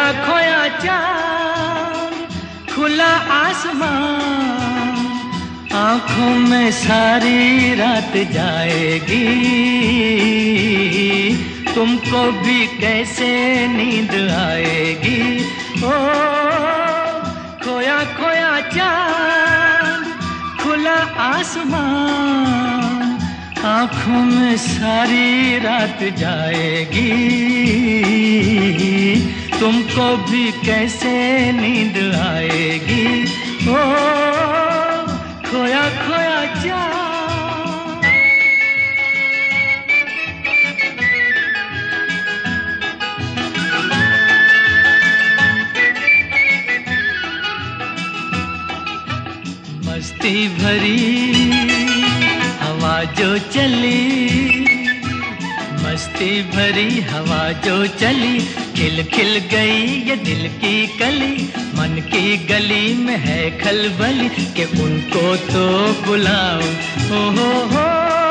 खोया चांद, खुला आसमान, आंखों में सारी रात जाएगी। तुमको भी कैसे नींद आएगी। ओ खोया खोया चांद, खुला आसमान, आंखों में सारी रात जाएगी। तुमको भी कैसे नींद आएगी। ओ खोया खोया चांद। मस्ती भरी हवा जो चली, मस्ती भरी हवा जो चली, खिल खिल गई ये दिल की कली। मन की गली में है खलबली कि उनको तो बुलाओ। ओ हो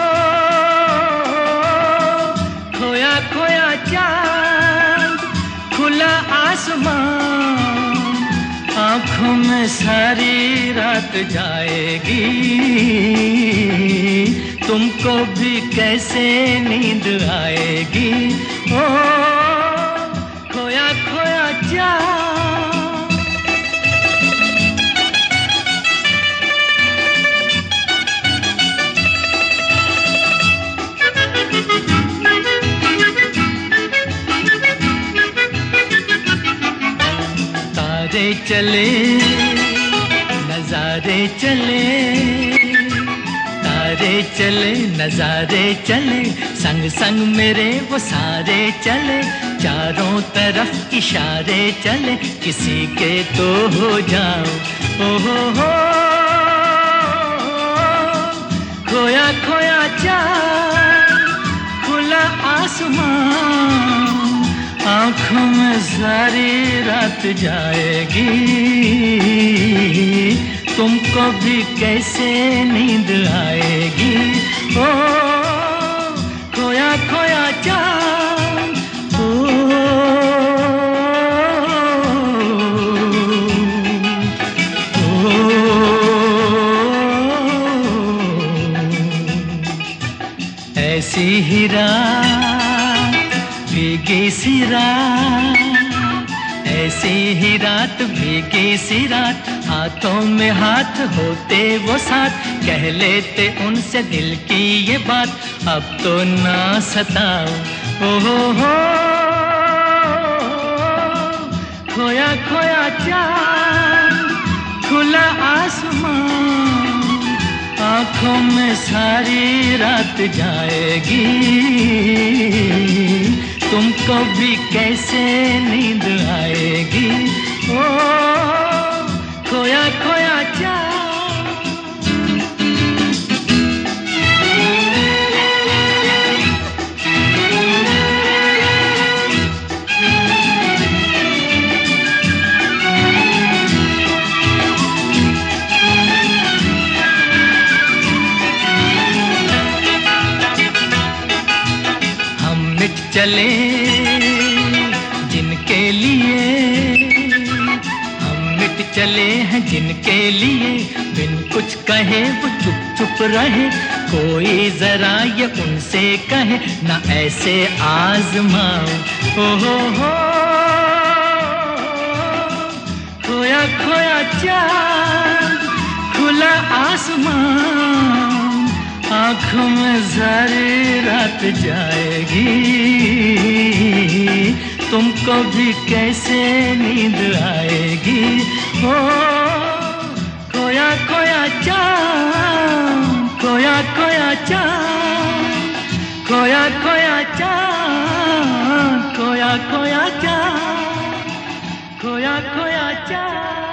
खोया खोया चांद, खुला आसमान, आंखों में सारी रात जाएगी। तुमको भी कैसे नींद आएगी। ओ खोया खोया चांद। तारे चले नजारे चले, तारे चले नजारे चले, संग संग मेरे वो सारे चले। चारों तरफ इशारे चले, किसी के तो हो जाओ। ओ हो खोया खोया चांद, खुला आसमान, आंखों में सारी रात जाएगी। तुमको भी कैसे नींद आएगी। ओ खोया खोया चांद। ऐसी ही रात भीगी सी रात, ऐसी ही रात भीगी सी रात, हाथों में हाथ होते वो साथ, कह लेते उनसे दिल की ये बात। अब तो ना सताओ। ओ हो खोया खोया चांद, खुला आसमान, आंखों में सारी रात जाएगी। तुमको भी कैसे नींद आएगी। ओ खोया खोया चांद। चले जिनके लिए, हम मिट चले हैं जिनके लिए, बिन कुछ कहे वो चुप चुप रहे। कोई जरा ये उनसे कहे ना ऐसे आजमाओ। ओ हो खोया खोया चांद, खुला आसमान, आंखों में सारी रात जाएगी। तुमको भी कैसे नींद आएगी। ओ खोया खोया चांद, खोया खोया चांद, खोया खोया चांद, खोया खोया चांद, खोया खोया चांद।